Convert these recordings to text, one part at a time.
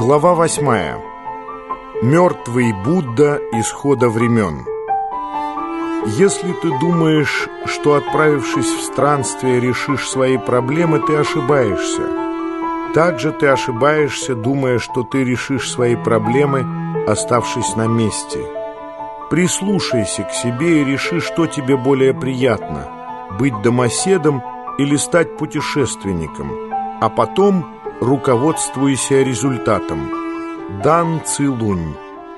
Глава 8. Мертвый Будда исхода времен. Если ты думаешь, что, отправившись в странствие, решишь свои проблемы, ты ошибаешься. Также ты ошибаешься, думая, что ты решишь свои проблемы, оставшись на месте. Прислушайся к себе и реши, что тебе более приятно – быть домоседом или стать путешественником, а потом руководствуйся результатом. Дан Цилунь.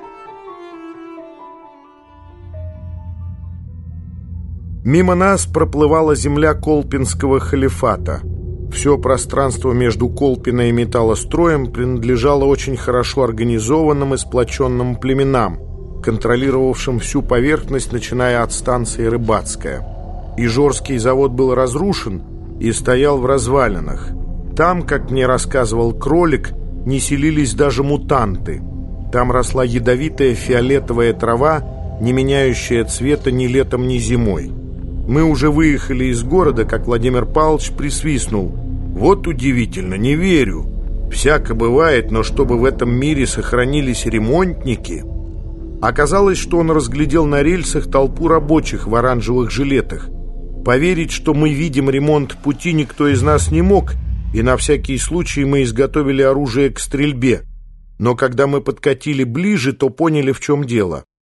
Мимо нас проплывала земля Колпинского халифата. Все пространство между Колпино и металлостроем принадлежало очень хорошо организованным и сплоченным племенам, контролировавшим всю поверхность, начиная от станции Рыбацкая. Ижорский завод был разрушен и стоял в развалинах. Там, как мне рассказывал кролик, не селились даже мутанты. Там росла ядовитая фиолетовая трава, не меняющая цвета ни летом, ни зимой. Мы уже выехали из города, как Владимир Павлович присвистнул. «Вот удивительно, не верю. Всяко бывает, но чтобы в этом мире сохранились ремонтники». Оказалось, что он разглядел на рельсах толпу рабочих в оранжевых жилетах. Поверить, что мы видим ремонт пути, никто из нас не мог, и на всякий случай мы изготовили оружие к стрельбе. Но когда мы подкатили ближе, то поняли, в чем дело.